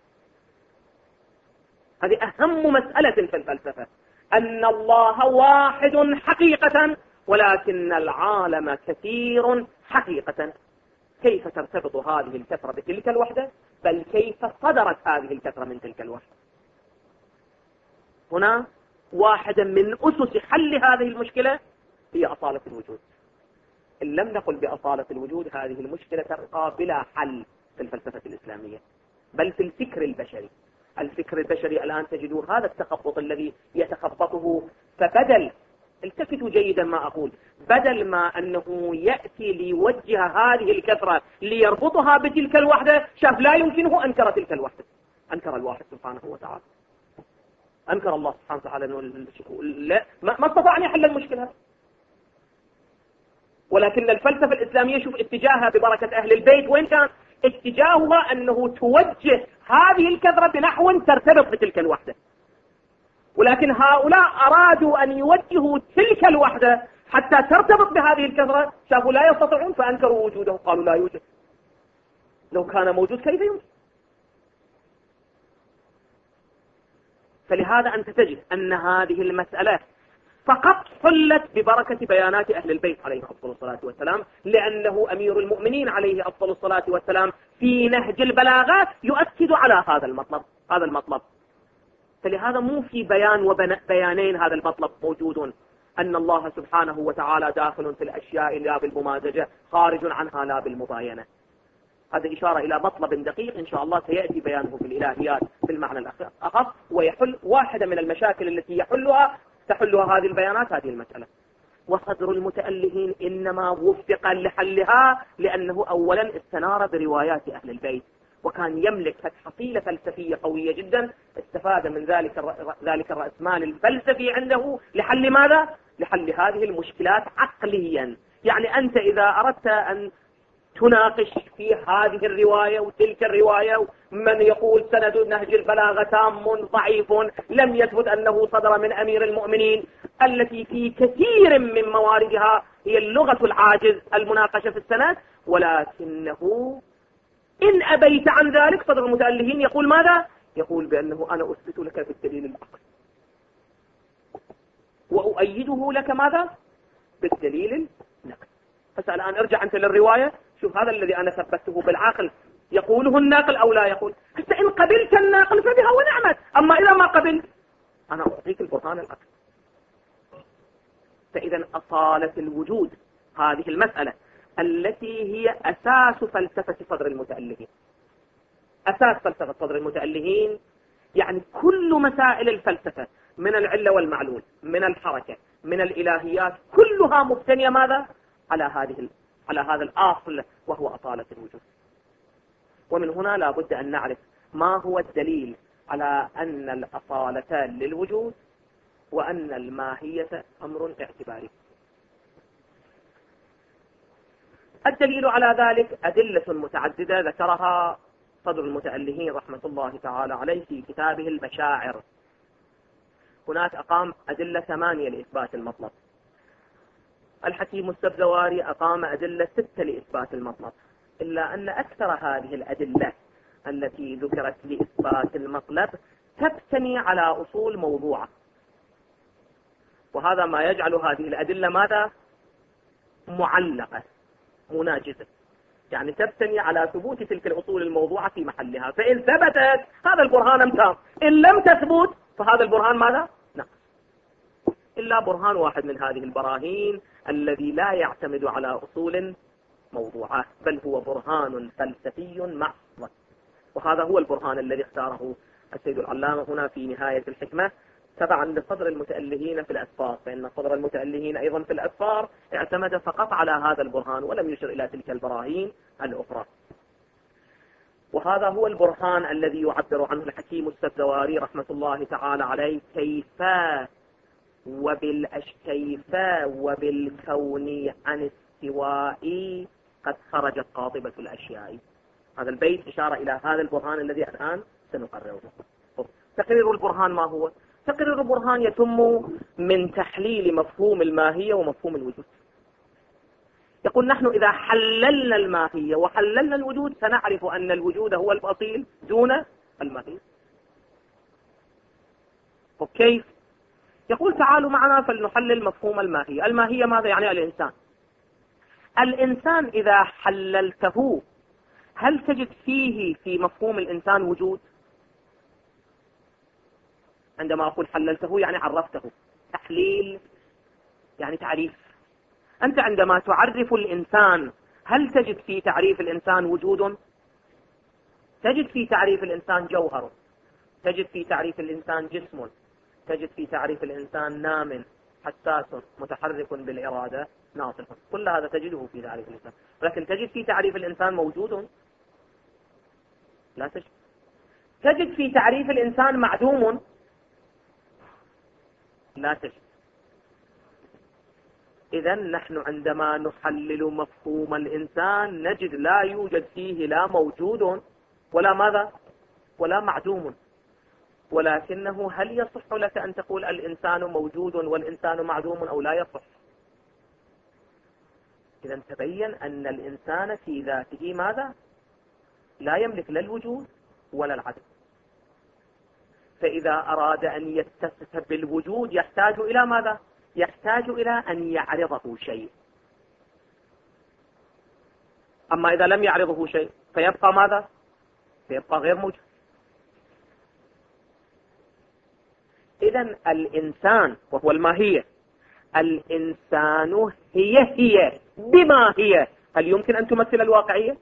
هذه أهم مسألة في الفلسفة، أن الله واحد حقيقة، ولكن العالم كثير حقيقة. كيف ترتبط هذه الكثرة بتلك الوحدة، بل كيف صدرت هذه الكثرة من تلك الوحدة. هنا واحدة من أسس حل هذه المشكلة هي أصالة الوجود. إن لم نقل بأصالة الوجود هذه المشكلة تبقى بلا حل في الفلسفة الإسلامية، بل في الفكر البشري. الفكر البشري الآن تجدون هذا التخبط الذي يتخبطه، فبدل، التفتوا جيدا ما أقول، بدل ما أنه يأتي ليوجه هذه الكثرة ليربطها بتلك الوحدة، شاف لا يمكنه، أنكر تلك الوحدة، أنكر الواحد سبحانه وتعالى، أنكر الله سبحانه وتعالى، لا ما استطاع أن يحل المشكلة. ولكن الفلسفة الإسلامية شوف اتجاهها ببركة أهل البيت وين كان؟ اتجاهها أنه توجه هذه الكثرة بنحو ترتبط بتلك الوحدة، ولكن هؤلاء أرادوا أن يوجهوا تلك الوحدة حتى ترتبط بهذه الكثرة، شافوا لا يستطيعون فأنكروا وجوده، قالوا لا يوجد، لو كان موجود كيف يوجد. فلهذا أنت تجد أن هذه المسألة فقط حلت ببركة بيانات أهل البيت عليه أفضل الصلاة والسلام، لأنه أمير المؤمنين عليه أفضل الصلاة والسلام في نهج البلاغات يؤكد على هذا المطلب. فلهذا مو في بيان وبيانين، هذا المطلب موجود، أن الله سبحانه وتعالى داخل في الأشياء لا بالممازجة، خارج عنها لا بالمباينة. هذا إشارة إلى مطلب دقيق إن شاء الله سيأتي بيانه في الإلهيات في المعنى الأخص، ويحل واحدة من المشاكل التي تحلها هذه البيانات، هذه المسألة. وصدر المتألهين إنما وفق لحلها لأنه أولا استنار بروايات أهل البيت، وكان يملك حصيلة فلسفية قوية جدا، استفاد من ذلك الرأسمال الفلسفي عنده لحل ماذا؟ لحل هذه المشكلات عقليا. يعني أنت إذا أردت أن تناقش في هذه الرواية وتلك الرواية، من يقول سند نهج البلاغة تام ضعيف، لم يثبت أنه صدر من أمير المؤمنين، التي في كثير من مواردها هي اللغة العاجز المناقشة في السند، ولكنه إن أبيت عن ذلك صدر المتألهين يقول ماذا؟ يقول بأنه أنا أثبت لك بالدليل العقل، وأؤيده لك ماذا؟ بالدليل النقل. فسأل الآن ارجع أنت للرواية، شوف هذا الذي أنا ثبته بالعقل يقوله الناقل أو لا يقول. حتى إن قبلت الناقل فبها ونعمت، أما إذا ما قبلت أنا أعطيك البرهان العقل. فإذا أصالة الوجود هذه المسألة التي هي أساس فلسفة صدر المتألهين. أساس فلسفة صدر المتألهين يعني كل مسائل الفلسفة، من العلة والمعلول، من الحركة، من الإلهيات، كلها مبتنية ماذا؟ على هذا الأصل، وهو أصالة الوجود. ومن هنا لا بد أن نعرف ما هو الدليل على أن الأصالة للوجود وأن الماهية أمر اعتباري. الدليل على ذلك أدلة متعددة ذكرها صدر المتألهين رحمة الله تعالى عليه في كتابه المشاعر. هناك أقام أدلة 8 لإثبات المطلب. الحكيم السبزواري أقام أدلة 6 لإثبات المطلب، إلا أن أكثر هذه الأدلة التي ذكرت لإثبات المطلب تبتني على أصول موضوعة، وهذا ما يجعل هذه الأدلة ماذا؟ معلقة مناجزة، يعني تبتني على ثبوت تلك الأصول الموضوعة في محلها. فإن ثبتت هذا البرهان تام، إن لم تثبت فهذا البرهان ماذا؟ نقص. إلا برهان واحد من هذه البراهين الذي لا يعتمد على أصول موضوعات، بل هو برهان فلسفي محض. وهذا هو البرهان الذي اختاره السيد العلامة هنا في نهاية الحكمة تبعا لصدر المتألهين في الأسفار، فإن صدر المتألهين أيضا في الأسفار اعتمد فقط على هذا البرهان ولم يشر إلى تلك البراهين الأخرى. وهذا هو البرهان الذي يعبر عنه الحكيم السبزواري رحمة الله تعالى عليه: كيف وبالكون عن استواء قد خرجت قاطبة الأشياء. هذا البيت إشارة إلى هذا البرهان الذي الآن سنقرره. تقرير البرهان ما هو؟ تقرير البرهان يتم من تحليل مفهوم الماهية ومفهوم الوجود. يقول نحن إذا حللنا الماهية وحللنا الوجود سنعرف أن الوجود هو الأصيل دون الماهية. وكيف؟ يقول تعالوا معنا فلنحلل مفهوم الماهية. الماهية ماذا يعني؟ الإنسان. الإنسان إذا حللته هل تجد فيه في مفهوم الإنسان وجود؟ عندما أقول حللته يعني عرفته. تحليل يعني تعريف. أنت عندما تعرف الإنسان هل تجد في تعريف الإنسان وجود؟ تجد في تعريف الإنسان جوهر، تجد في تعريف الإنسان جسم، تجد في تعريف الإنسان نام، حساس، متحرك بالإرادة، ناطق. كل هذا تجده في تعريف الإنسان. ولكن تجد في تعريف الإنسان موجود؟ لا تجد. تجد في تعريف الإنسان معدوم؟ لا تجد. إذا نحن عندما نحلل مفهوم الإنسان نجد لا يوجد فيه لا موجود ولا ماذا؟ ولا معدوم. ولكنه هل يصح لك أن تقول الإنسان موجود والإنسان معدوم أو لا يصح؟ إذا تبين أن الإنسان في ذاته ماذا؟ لا يملك لا الوجود ولا العدم. فإذا أراد أن يتصف بالوجود يحتاج إلى ماذا؟ يحتاج إلى أن يعرضه شيء. أما إذا لم يعرضه شيء فيبقى ماذا؟ فيبقى غير موجود. إذا الإنسان وهو الماهية، الإنسان هي بما هي. هل يمكن أن تمثل الواقعية؟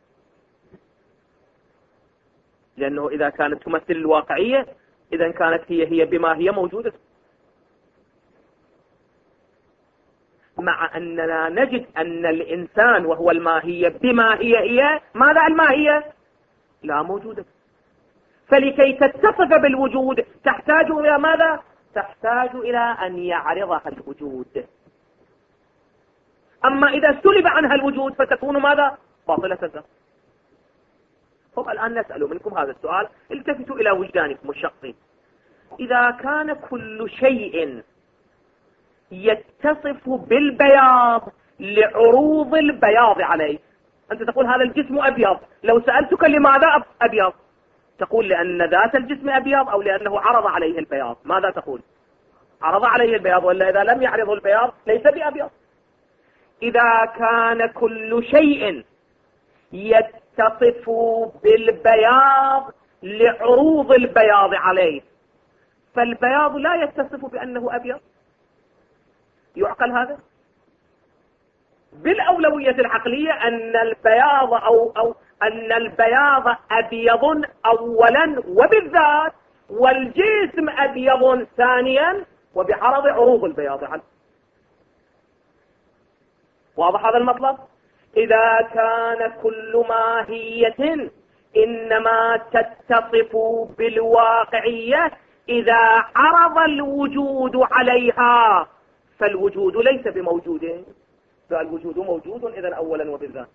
لأنه إذا كانت تمثل الواقعية إذا كانت هي بما هي موجودة. مع أننا نجد أن الإنسان وهو الماهية بما هي ماذا الماهية؟ لا موجودة. فلكي تتصف بالوجود تحتاج إلى ماذا؟ تحتاج إلى أن يعرضها الوجود. أما إذا سلب عنها الوجود فتكون ماذا؟ باطلة الذات. طب الآن نسأل منكم هذا السؤال، التفتوا إلى وجدانكم الشخصي. إذا كان كل شيء يتصف بالبياض لعروض البياض عليه، أنت تقول هذا الجسم أبيض، لو سألتك لماذا أبيض تقول لأن ذات الجسم أبيض أو لأنه عرض عليه البياض. ماذا تقول؟ عرض عليه البياض، ولا إذا لم يعرض البياض ليس بأبيض. إذا كان كل شيء يتصف بالبياض لعروض البياض عليه فالبياض لا يتصف بأنه أبيض. يعقل هذا؟ بالأولوية العقلية أن البياض أو أن البياض أبيض أولا وبالذات، والجسم أبيض ثانيا وبعرض عروض البياض عنه. واضح هذا المطلب؟ إذا كان كل ماهية إنما تتصف بالواقعية إذا عرض الوجود عليها فالوجود ليس بموجود، فالوجود موجود إذن أولا وبالذات.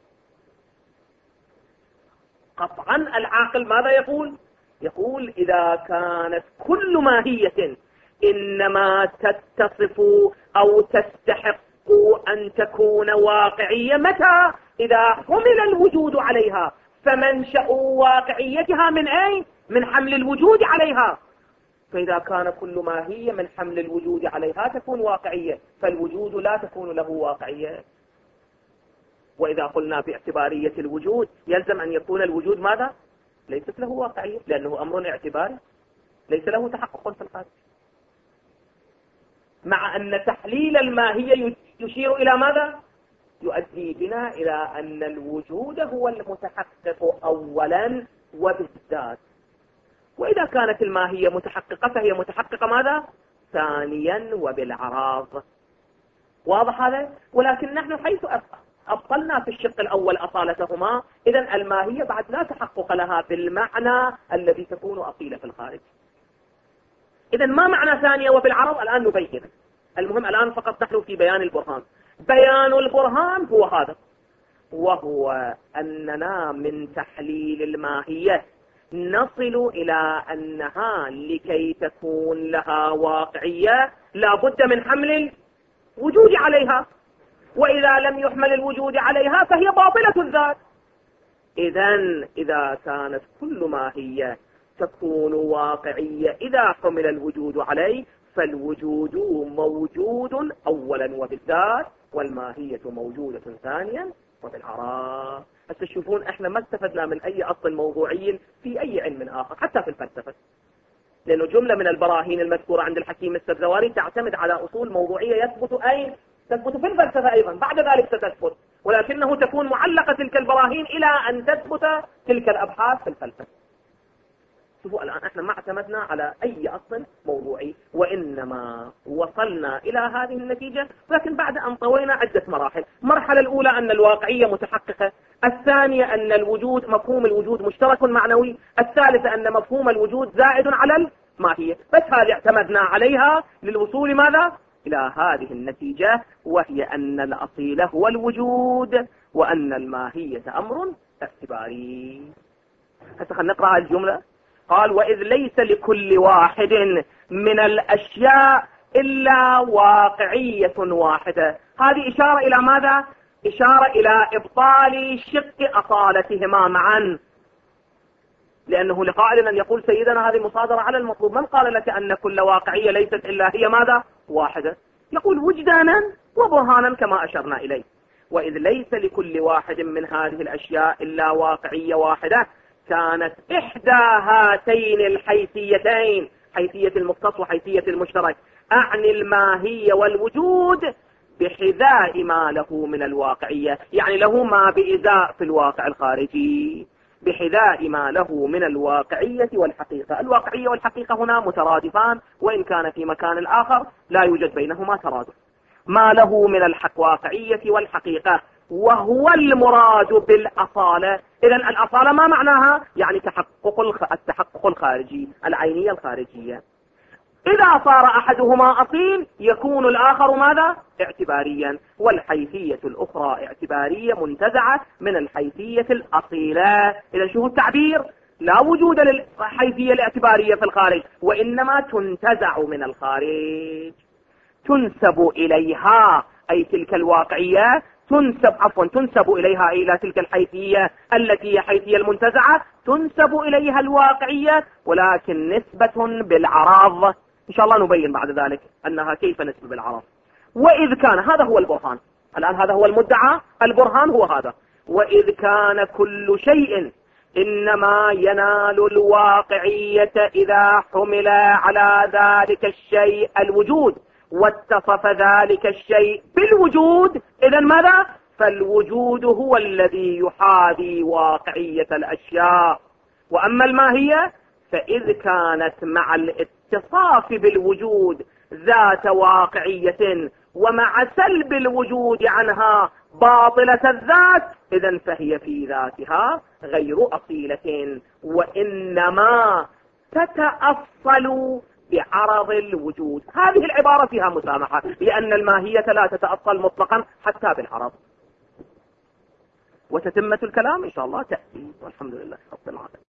قطعا العاقل ماذا يقول؟ يقول إذا كانت كل ماهية إنما تتصف أو تستحق أن تكون واقعية متى؟ إذا حمل الوجود عليها. فمنشأ واقعيتها من أين؟ من حمل الوجود عليها. فإذا كان كل ماهية من حمل الوجود عليها تكون واقعية، فالوجود لا تكون له واقعية. وإذا قلنا باعتبارية الوجود يلزم أن يكون الوجود ماذا؟ ليست له واقعية، لأنه أمر اعتباري ليس له تحقق في الخارج. مع أن تحليل الماهية يشير إلى ماذا؟ يؤدي بنا إلى أن الوجود هو المتحقق أولا وبالذات، وإذا كانت الماهية متحققة فهي متحققة ماذا؟ ثانيا وبالعراض. واضح هذا؟ ولكن نحن حيث أبطلنا في الشق الأول أصالتهما، إذن الماهية بعد لا تحقق لها بالمعنى الذي تكون أصيلة في الخارج. إذن ما معنى ثانية وبالعرض؟ الآن نبين. المهم الآن فقط نحن في بيان البرهان. بيان البرهان هو هذا، وهو أننا من تحليل الماهية نصل إلى أنها لكي تكون لها واقعية لا بد من حمل الوجود عليها، وإذا لم يحمل الوجود عليها فهي باطلة الذات. إذن إذا كانت كل ماهية تكون واقعية إذا حمل الوجود عليه، فالوجود موجود أولا وبالذات، والماهية موجودة ثانيا وبالعراض. بس تشوفون احنا ما استفدنا من أي أصل موضوعي في أي علم آخر حتى في الفلسفة، لأنه جملة من البراهين المذكورة عند الحكيم السبزواري تعتمد على أصول موضوعية يثبت أين؟ تثبت في الفلسفة أيضا، بعد ذلك ستثبت، ولكنه تكون معلقة تلك البراهين إلى أن تثبت تلك الأبحاث في الفلسفة. شوفوا الآن احنا ما اعتمدنا على أي أصل موضوعي، وإنما وصلنا إلى هذه النتيجة، لكن بعد أن طوينا عدة مراحل. المرحلة الأولى أن الواقعية متحققة، الثانية أن الوجود مفهوم الوجود مشترك معنوي، الثالثة أن مفهوم الوجود زائد على الماهية. بس هذه اعتمدنا عليها للوصول ماذا؟ إلى هذه النتيجة، وهي أن الأصيل هو الوجود، وأن الماهية أمر اعتباري. هسه خلينا نقرأ الجملة. قال: وإذ ليس لكل واحد من الأشياء إلا واقعية واحدة. هذه إشارة إلى ماذا؟ إشارة إلى إبطال شق أصالتهما معا، لأنه لقائل أن يقول سيدنا هذه مصادرة على المطلوب. من قال لك أن كل واقعية ليست إلا هي ماذا؟ واحدة. يقول وجدانا وبرهانا كما أشرنا إليه. وإذ ليس لكل واحد من هذه الأشياء إلا واقعية واحدة، كانت إحدى هاتين الحيثيتين، حيثية المختص وحيثية المشترك، أعني الماهية والوجود، بحذاء ما له من الواقعية، يعني له ما بإزاء في الواقع الخارجي، بحذاء ما له من الواقعية والحقيقة. الواقعية والحقيقة هنا مترادفان، وإن كان في مكان آخر لا يوجد بينهما ترادف. ما له من الواقعية والحقيقة، وهو المراد بالأصالة. إذن الأصالة ما معناها؟ يعني التحقق الخارجي، العينية الخارجية. إذا صار أحدهما أصيل يكون الآخر ماذا؟ اعتباريا، والحيثية الأخرى اعتبارية منتزعة من الحيثية الأصيلة. إذا شوفوا التعبير، لا وجود للحيثية الاعتبارية في الخارج، وإنما تنتزع من الخارج، تنسب إليها، أي تلك الواقعية تنسب إليها، إلى تلك الحيثية التي هي حيثية المنتزعة، تنسب إليها الواقعية، ولكن نسبة بالعراض. إن شاء الله نبين بعد ذلك أنها كيف نسبة بالعراض. وإذ كان، هذا هو البرهان الآن، هذا هو المدعى، البرهان هو هذا. وإذ كان كل شيء إنما ينال الواقعية إذا حمل على ذلك الشيء الوجود، واتصف ذلك الشيء بالوجود، إذن ماذا؟ فالوجود هو الذي يحاذي واقعية الأشياء. وأما الماهية فإذ كانت مع الاتصاف بالوجود ذات واقعية، ومع سلب الوجود عنها باطلة الذات، إذن فهي في ذاتها غير أصيلة، وإنما تتأصل بعرض الوجود. هذه العبارة فيها مسامحة، لأن الماهية لا تتأصل مطلقا حتى بالعرض. وتتمة الكلام إن شاء الله تأتي، والحمد لله رب العالمين.